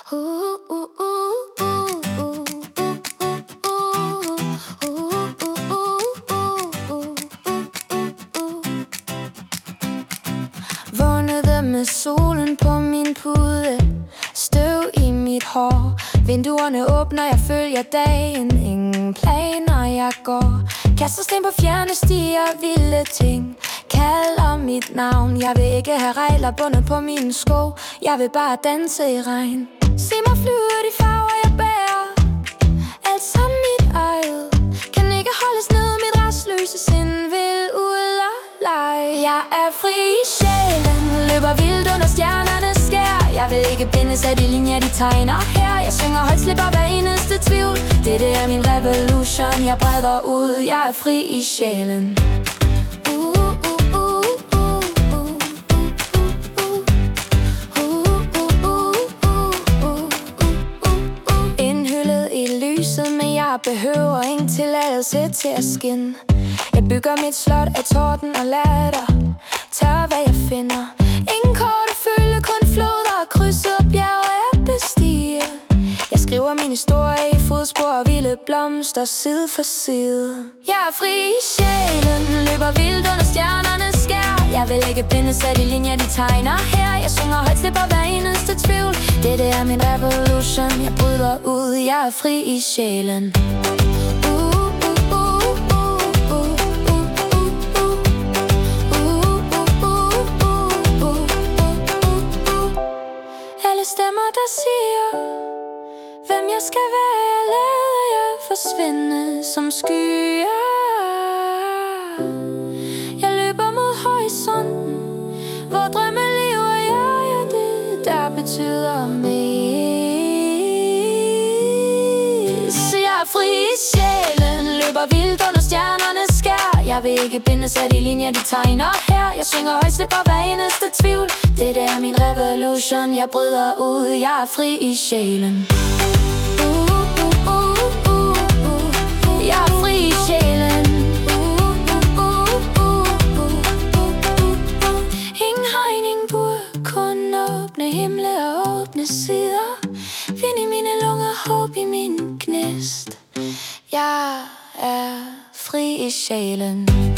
Vågnede med solen på min pude, støv i mit hår. Vinduerne åbner, jeg følger dagen. Ingen planer, jeg går. Kaster sten på fjerne stier, vilde ting kalder mit navn. Jeg vil ikke have regler bundet på mine sko. Jeg vil bare danse i regn. Se mig flyve de farver, jeg bærer. Alt sammen mit eget. Kan ikke holdes ned, mit restløse sind vil ud og lege. Jeg er fri i sjælen, løber vildt under stjernernes skær. Jeg vil ikke bindes af de linjer, de tegner her. Jeg synger højt, slipper hver eneste tvivl. Det er min revolution, jeg breder ud. Jeg er fri i sjælen. Indhyllet i lyset, men jeg behøver ingen tilladelse til at skinne. Jeg bygger mit slot af torden og latter. Tør hvad jeg finder. Ingen kort at følge, kun floder og krydser bjerge jeg bestiger. Jeg skriver min historie i fodspor og vilde blomster side for side. Jeg er fri i sjælen, løber vildt under stjernernes skær. Jeg vil ikke bindes af de linjer, de tegner her. Jeg synger højt, slipper hver eneste tvivl. Det er min revolution, jeg bryder ud. Jeg er fri i sjælen. Stemmer der siger hvem jeg skal være. Jeg lader jer forsvinde som skyer. Jeg løber mod horisonten, hvor drømme lever jeg. Ja, det der betyder mest. Jeg er fri i sjælen, løber vildt under stjernernes skær. Jeg vil ikke bindes af de linjer, de tegner her. Jeg synger højt, slipper hver eneste tvivl. Det er min revolution, jeg bryder ud. Jeg er fri i sjælen. Jeg er fri i sjælen. Ingen hegning burde kun åbne himle og åbne sider. Vind i mine lunger, håb i min gnist. Jeg er fri i sjælen.